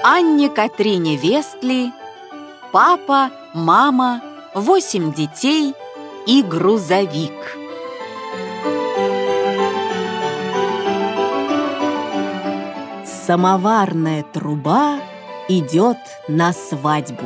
Анне Катрине Вестли, папа, мама, 8 детей и грузовик. Самоварная труба идет на свадьбу.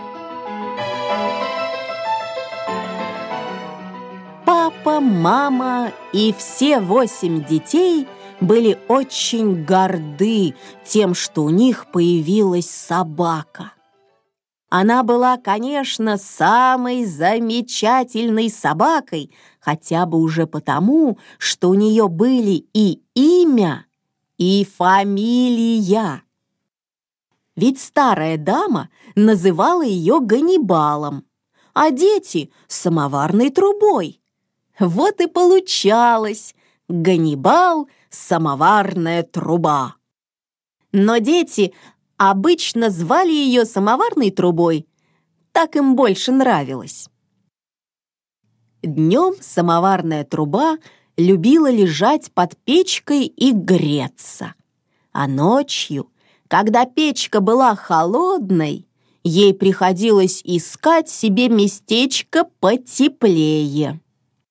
Папа, мама и все 8 детей были очень горды тем, что у них появилась собака. Она была, конечно, самой замечательной собакой, хотя бы уже потому, что у нее были и имя, и фамилия. Ведь старая дама называла ее Ганнибалом, а дети — самоварной трубой. Вот и получалось Ганнибал — самоварная труба. Но дети обычно звали ее самоварной трубой, так им больше нравилось. Днем самоварная труба любила лежать под печкой и греться, а ночью, когда печка была холодной, ей приходилось искать себе местечко потеплее.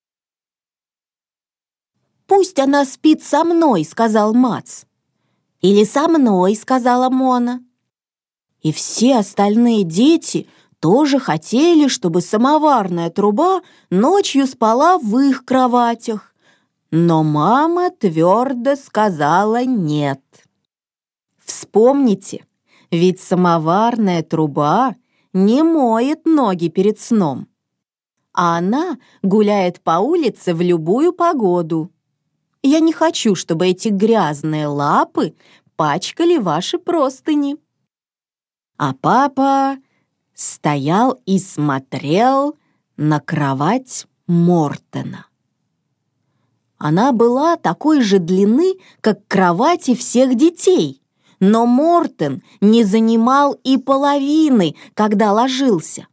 «Пусть она спит со мной», — сказал Мац. «Или со мной», — сказала Мона. И все остальные дети тоже хотели, чтобы самоварная труба ночью спала в их кроватях. Но мама твердо сказала «нет». Вспомните, ведь самоварная труба не моет ноги перед сном, а она гуляет по улице в любую погоду. Я не хочу, чтобы эти грязные лапы пачкали ваши простыни. А папа стоял и смотрел на кровать Мортена. Она была такой же длины, как кровати всех детей, но Мортен не занимал и половины, когда ложился.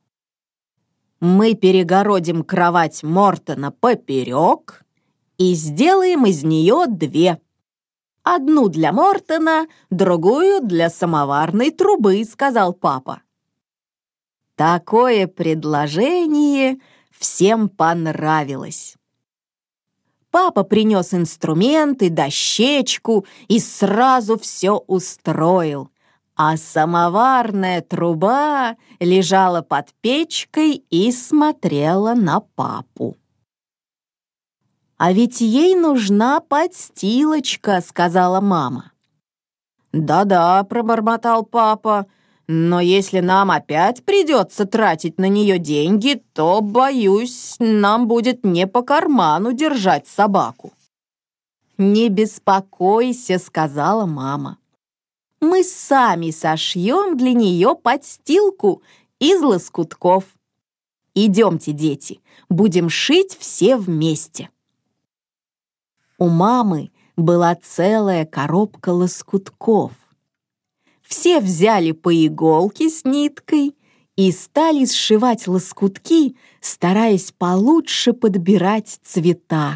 Мы перегородим кровать Мортена поперек и сделаем из нее 2. Одну для Мортена, другую для самоварной трубы, сказал папа. Такое предложение всем понравилось. Папа принес инструменты, дощечку и сразу все устроил, а самоварная труба лежала под печкой и смотрела на папу. «А ведь ей нужна подстилочка», — сказала мама. «Да-да», — пробормотал папа, «но если нам опять придется тратить на нее деньги, то, боюсь, нам будет не по карману держать собаку». «Не беспокойся», — сказала мама. «Мы сами сошьем для нее подстилку из лоскутков. Идемте, дети, будем шить все вместе». У мамы была целая коробка лоскутков. Все взяли по иголке с ниткой и стали сшивать лоскутки, стараясь получше подбирать цвета.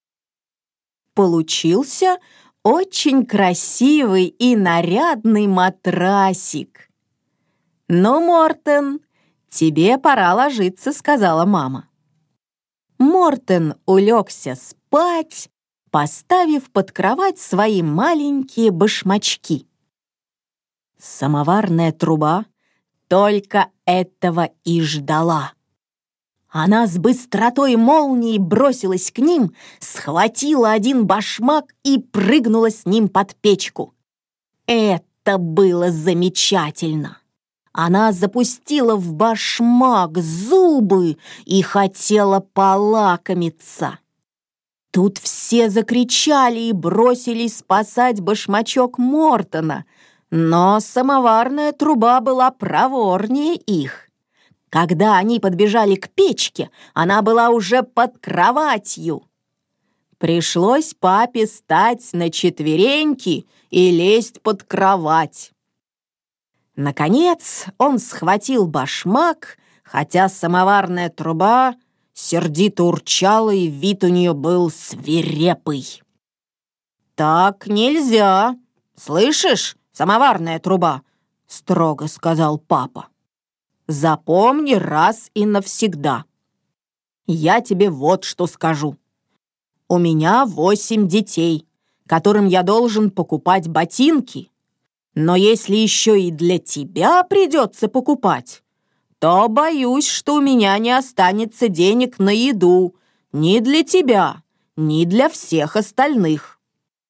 Получился очень красивый и нарядный матрасик. «Ну, Мортен, тебе пора ложиться», — сказала мама. Мортен улегся спать, поставив под кровать свои маленькие башмачки. Самоварная труба только этого и ждала. Она с быстротой молнии бросилась к ним, схватила один башмак и прыгнула с ним под печку. Это было замечательно. Она запустила в башмак зубы и хотела полакомиться. Тут все закричали и бросились спасать башмачок Мортена, но самоварная труба была проворнее их. Когда они подбежали к печке, она была уже под кроватью. Пришлось папе встать на четвереньки и лезть под кровать. Наконец он схватил башмак, хотя самоварная труба сердито урчала, и вид у нее был свирепый. «Так нельзя, слышишь?» самоварная труба», — строго сказал папа. «Запомни раз и навсегда. Я тебе вот что скажу. У меня 8 детей, которым я должен покупать ботинки. Но если еще и для тебя придется покупать, то боюсь, что у меня не останется денег на еду ни для тебя, ни для всех остальных».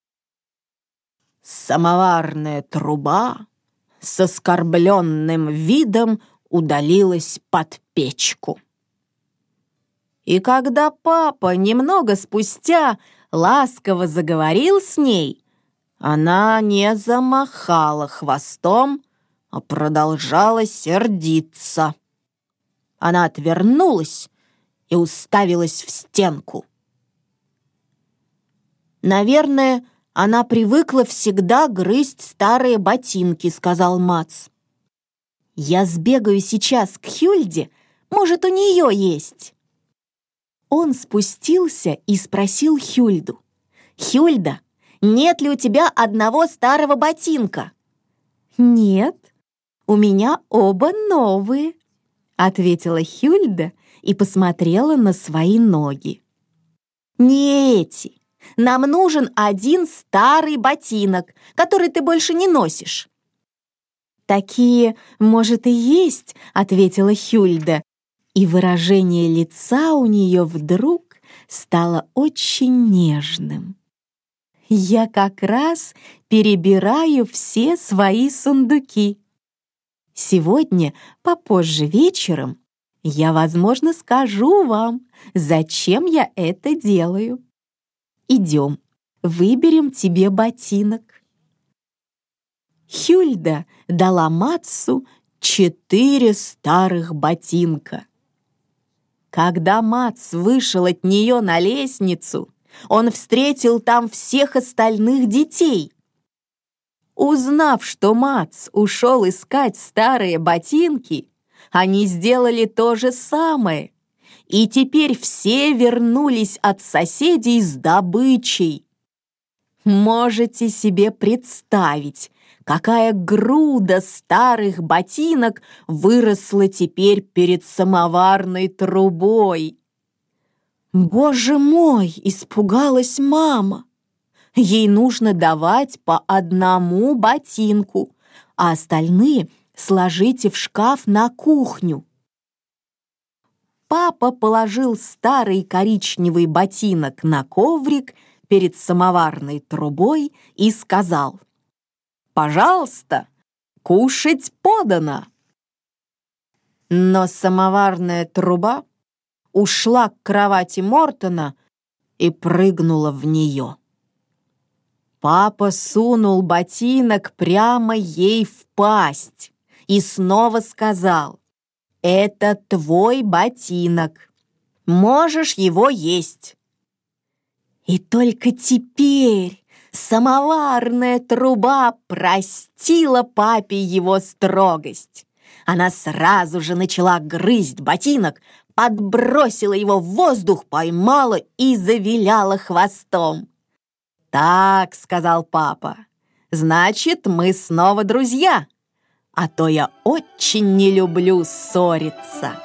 Самоварная труба с оскорбленным видом удалилась под печку. И когда папа немного спустя ласково заговорил с ней, она не замахала хвостом, а продолжала сердиться. Она отвернулась и уставилась в стенку. «Наверное, она привыкла всегда грызть старые ботинки», — сказал Мац. «Я сбегаю сейчас к Хюльде, может, у нее есть». Он спустился и спросил Хюльду: «Хюльда, нет ли у тебя одного старого ботинка?» «Нет, у меня оба новые», — ответила Хюльда и посмотрела на свои ноги. «Не эти. Нам нужен один старый ботинок, который ты больше не носишь». «Такие, может, и есть», — ответила Хюльда, и выражение лица у нее вдруг стало очень нежным. «Я как раз перебираю все свои сундуки. Сегодня, попозже вечером, я, возможно, скажу вам, зачем я это делаю. Идем, выберем тебе ботинок». Хюльда дала Мацу 4 старых ботинка. Когда Мац вышел от нее на лестницу, он встретил там всех остальных детей. Узнав, что Мац ушел искать старые ботинки, они сделали то же самое, и теперь все вернулись от соседей с добычей. Можете себе представить, какая груда старых ботинок выросла теперь перед самоварной трубой. «Боже мой!» — испугалась мама. Ей нужно давать по одному ботинку, а остальные сложите в шкаф на кухню. Папа положил старый коричневый ботинок на коврик перед самоварной трубой и сказал: «Пожалуйста, кушать подано». Но самоварная труба ушла к кровати Мортона и прыгнула в нее. Папа сунул ботинок прямо ей в пасть и снова сказал: «Это твой ботинок, можешь его есть». И только теперь самоварная труба простила папе его строгость. Она сразу же начала грызть ботинок, подбросила его в воздух, поймала и завиляла хвостом. «Так», — сказал папа, — «значит, мы снова друзья, а то я очень не люблю ссориться».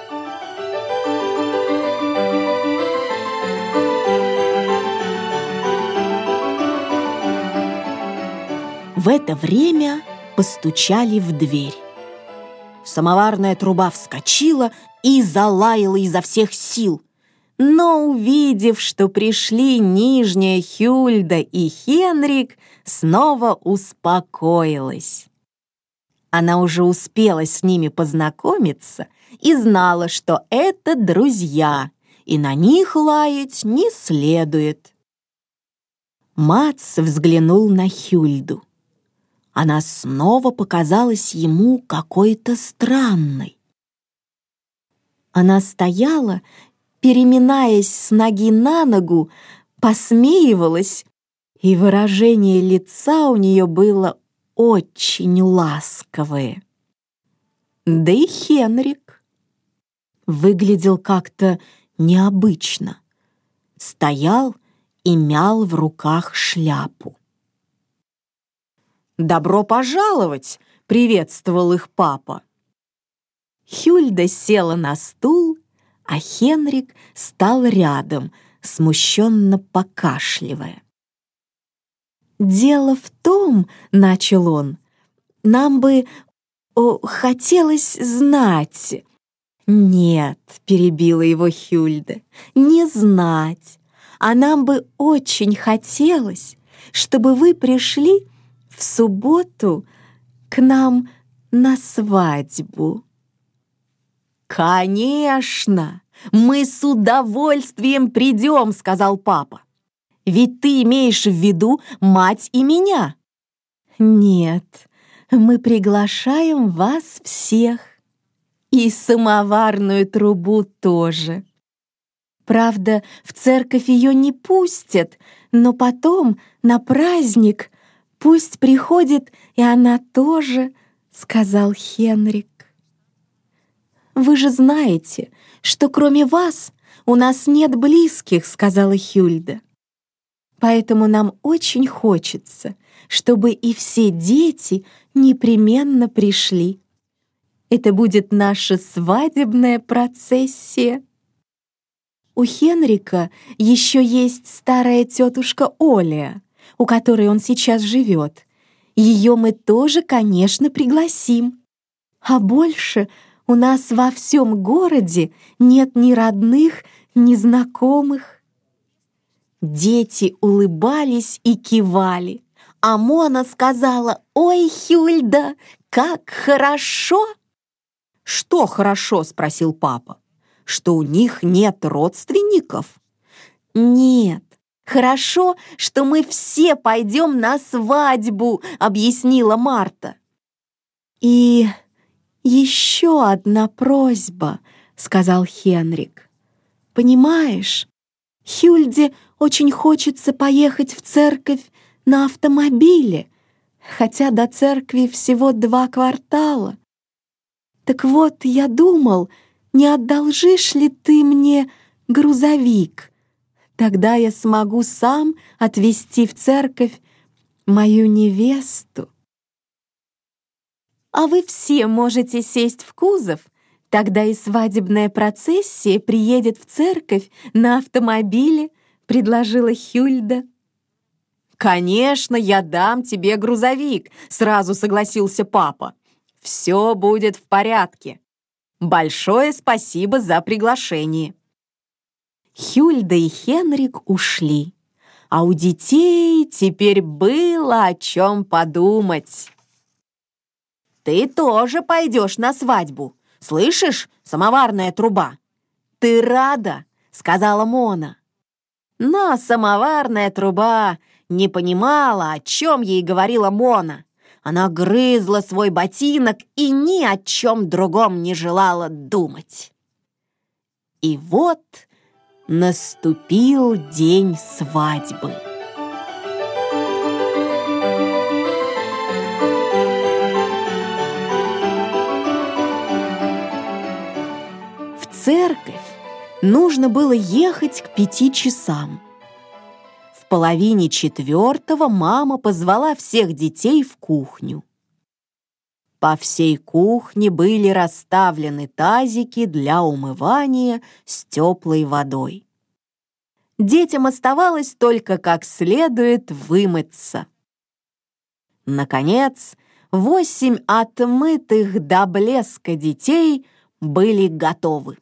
В это время постучали в дверь. Самоварная труба вскочила и залаяла изо всех сил. Но, увидев, что пришли Нижняя Хюльда и Хенрик, снова успокоилась. Она уже успела с ними познакомиться и знала, что это друзья, и на них лаять не следует. Мац взглянул на Хюльду. Она снова показалась ему какой-то странной. Она стояла, переминаясь с ноги на ногу, посмеивалась, и выражение лица у нее было очень ласковое. Да и Хенрик выглядел как-то необычно. Стоял и мял в руках шляпу. «Добро пожаловать!» — приветствовал их папа. Хюльда села на стул, а Хенрик стал рядом, смущенно покашливая. «Дело в том, — начал он, — нам бы хотелось знать...» «Нет, — перебила его Хюльда, — не знать, а нам бы очень хотелось, чтобы вы пришли в субботу к нам на свадьбу». «Конечно, мы с удовольствием придем, — сказал папа. Ведь ты имеешь в виду мать и меня». «Нет, мы приглашаем вас всех. И самоварную трубу тоже. Правда, в церковь ее не пустят, но потом на праздник пусть приходит и она тоже», — сказал Хенрик. «Вы же знаете, что кроме вас у нас нет близких», — сказала Хюльда. «Поэтому нам очень хочется, чтобы и все дети непременно пришли. Это будет наша свадебная процессия». У Хенрика еще есть старая тетушка Оля, у которой он сейчас живет. Ее мы тоже, конечно, пригласим. А больше у нас во всем городе нет ни родных, ни знакомых. Дети улыбались и кивали, а Мона сказала: «Ой, Хюльда, как хорошо!» «Что хорошо?» — спросил папа. «Что у них нет родственников?» «Нет, хорошо, что мы все пойдем на свадьбу», — объяснила Марта. «И еще одна просьба», — сказал Хенрик. «Понимаешь, Хюльде очень хочется поехать в церковь на автомобиле, хотя до церкви всего 2 квартала. Так вот, я думал, не одолжишь ли ты мне грузовик? Тогда я смогу сам отвезти в церковь мою невесту». «А вы все можете сесть в кузов, тогда и свадебная процессия приедет в церковь на автомобиле», — предложила Хюльда. «Конечно, я дам тебе грузовик», — сразу согласился папа. «Все будет в порядке. Большое спасибо за приглашение». Хюльда и Хенрик ушли, а у детей теперь было о чем подумать. «Ты тоже пойдешь на свадьбу, слышишь, самоварная труба?» «Ты рада?» — сказала Мона. Но самоварная труба не понимала, о чем ей говорила Мона. Она грызла свой ботинок и ни о чем другом не желала думать. И вот наступил день свадьбы. В церковь нужно было ехать к 5 часам. В 3:30 мама позвала всех детей в кухню. По всей кухне были расставлены тазики для умывания с теплой водой. Детям оставалось только как следует вымыться. Наконец, 8 отмытых до блеска детей были готовы.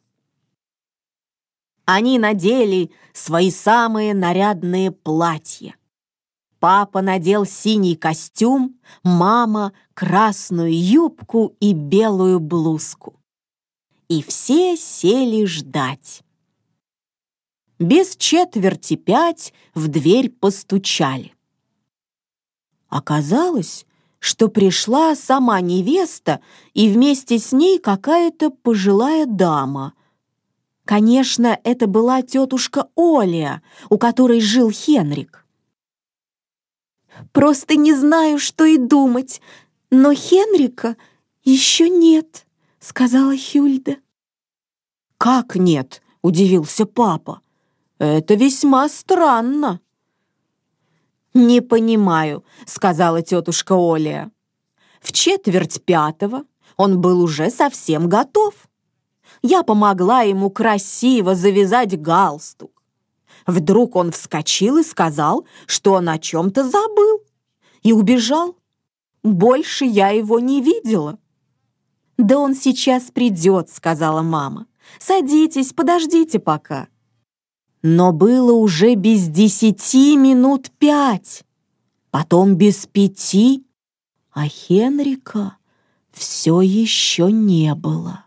Они надели свои самые нарядные платья. Папа надел синий костюм, мама — красную юбку и белую блузку. И все сели ждать. Без 4:45 в дверь постучали. Оказалось, что пришла сама невеста, и вместе с ней какая-то пожилая дама. Конечно, это была тетушка Оля, у которой жил Хенрик. «Просто не знаю, что и думать, но Хенрика еще нет», — сказала Хюльда. «Как нет?» — удивился папа. «Это весьма странно». «Не понимаю», — сказала тетушка Оля. В 4:45 он был уже совсем готов. Я помогла ему красиво завязать галстук. Вдруг он вскочил и сказал, что он о чем-то забыл, и убежал. Больше я его не видела. «Да он сейчас придет», — сказала мама. «Садитесь, подождите пока». Но было уже без 10 минут 5, потом без 5, а Хенрика все еще не было.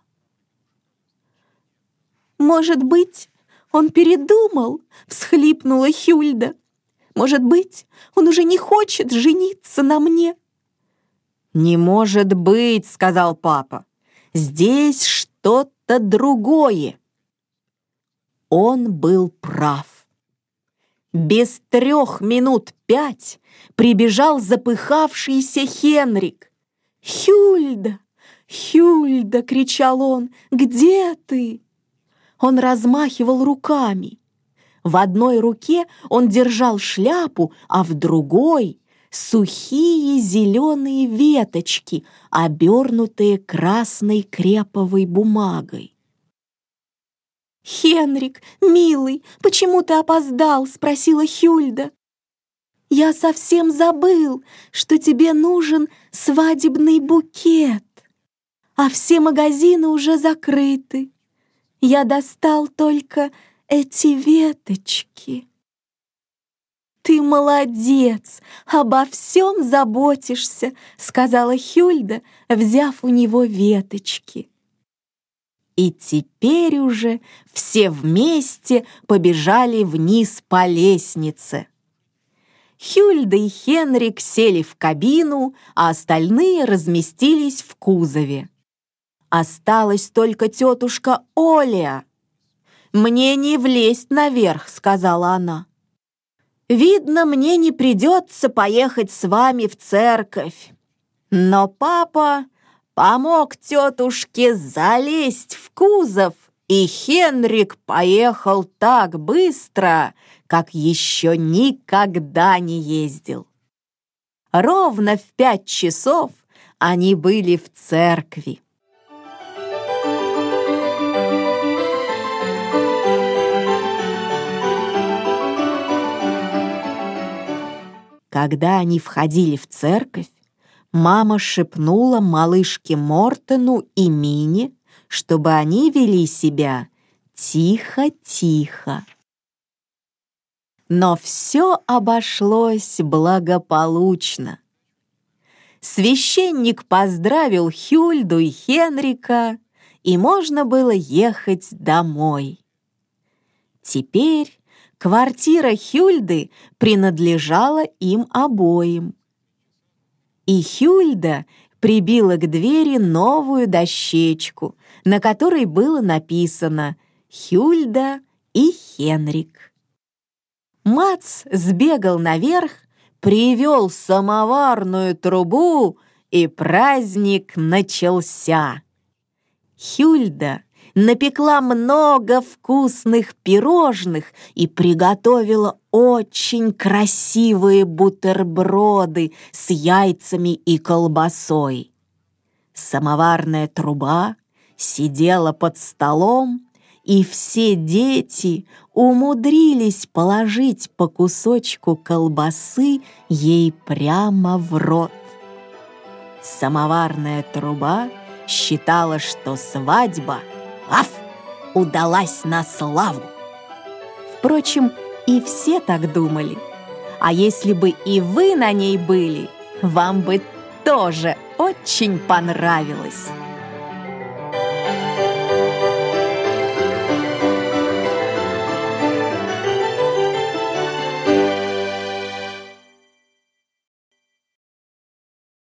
«Может быть, он передумал?» — всхлипнула Хюльда. «Может быть, он уже не хочет жениться на мне?» «Не может быть», — сказал папа. «Здесь что-то другое». Он был прав. Без 3 минут 5 прибежал запыхавшийся Хенрик. «Хюльда! Хюльда!» — кричал он. «Где ты?» Он размахивал руками. В одной руке он держал шляпу, а в другой — сухие зеленые веточки, обернутые красной креповой бумагой. «Хенрик, милый, почему ты опоздал?» — спросила Хюльда. «Я совсем забыл, что тебе нужен свадебный букет, а все магазины уже закрыты. Я достал только эти веточки». «Ты молодец, обо всем заботишься», — сказала Хюльда, взяв у него веточки. И теперь уже все вместе побежали вниз по лестнице. Хюльда и Хенрик сели в кабину, а остальные разместились в кузове. Осталась только тетушка Оля. «Мне не влезть наверх», — сказала она. «Видно, мне не придется поехать с вами в церковь». Но папа помог тетушке залезть в кузов, и Хенрик поехал так быстро, как еще никогда не ездил. Ровно в 5 часов они были в церкви. Когда они входили в церковь, мама шепнула малышке Мортену и Мине, чтобы они вели себя тихо-тихо. Но все обошлось благополучно. Священник поздравил Хюльду и Хенрика, и можно было ехать домой. Теперь квартира Хюльды принадлежала им обоим. И Хюльда прибила к двери новую дощечку, на которой было написано «Хюльда и Хенрик». Мац сбегал наверх, привел самоварную трубу, и праздник начался. Хюльда напекла много вкусных пирожных и приготовила очень красивые бутерброды с яйцами и колбасой. Самоварная труба сидела под столом, и все дети умудрились положить по кусочку колбасы ей прямо в рот. Самоварная труба считала, что свадьба удалась на славу. Впрочем, и все так думали. А если бы и вы на ней были, вам бы тоже очень понравилось.